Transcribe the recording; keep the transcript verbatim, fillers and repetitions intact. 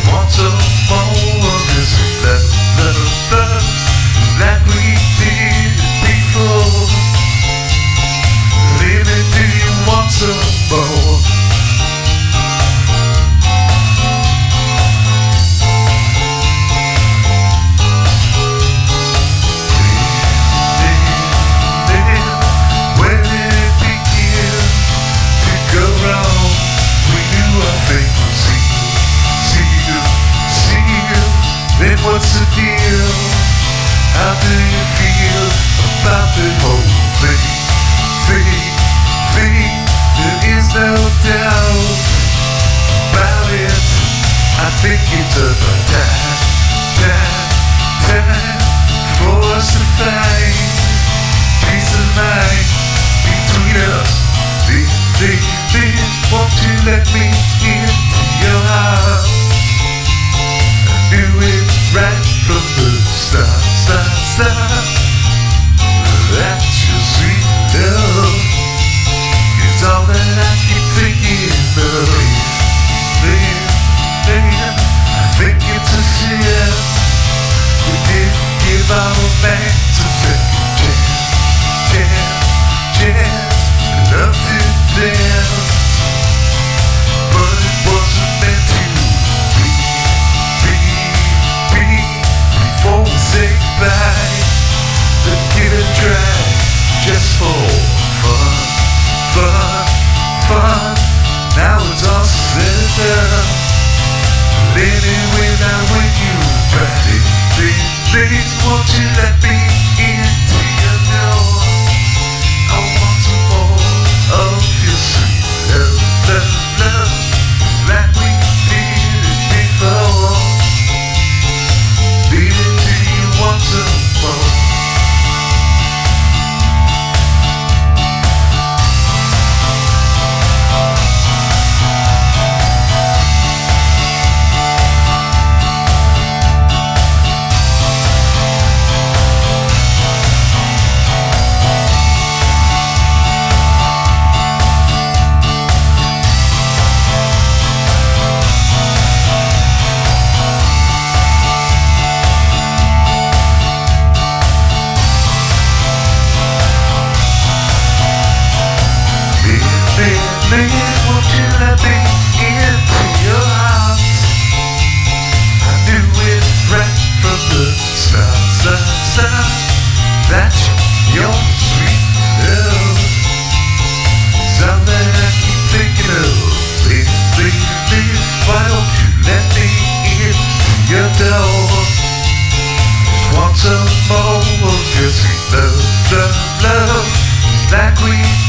Want some more of this love, love, love, like we did before. Baby, do you want some more? Then what's the deal? How do you feel about the whole thing? Thing, thing, there is no doubt about it. I think it's about time, time, time for us to find peace of mind between us. They, they, they want to let me into your heart. Do it right from the start, start, start. That's your sweet love. It's all that I keep thinking of. Man, man, I think it's a sin. We didn't give our backs a second chance, chance, chance. Enough to dance, but it wasn't meant to. Before we say goodbye, let's give it a try, just for fun, fun, fun. Now it's all said and done. Anyway, now when you tried it, please, please, won't you let me into your door? I want some more of your sweet love, love, love, like we did it before. Baby, do you want some more? Man, won't you let me into your heart? I knew it right from the start, start, start. That's your sweet love. Something I keep thinking of. Please, please, please, why don't you let me into your door? Want some more of your sweet love, love, love, like we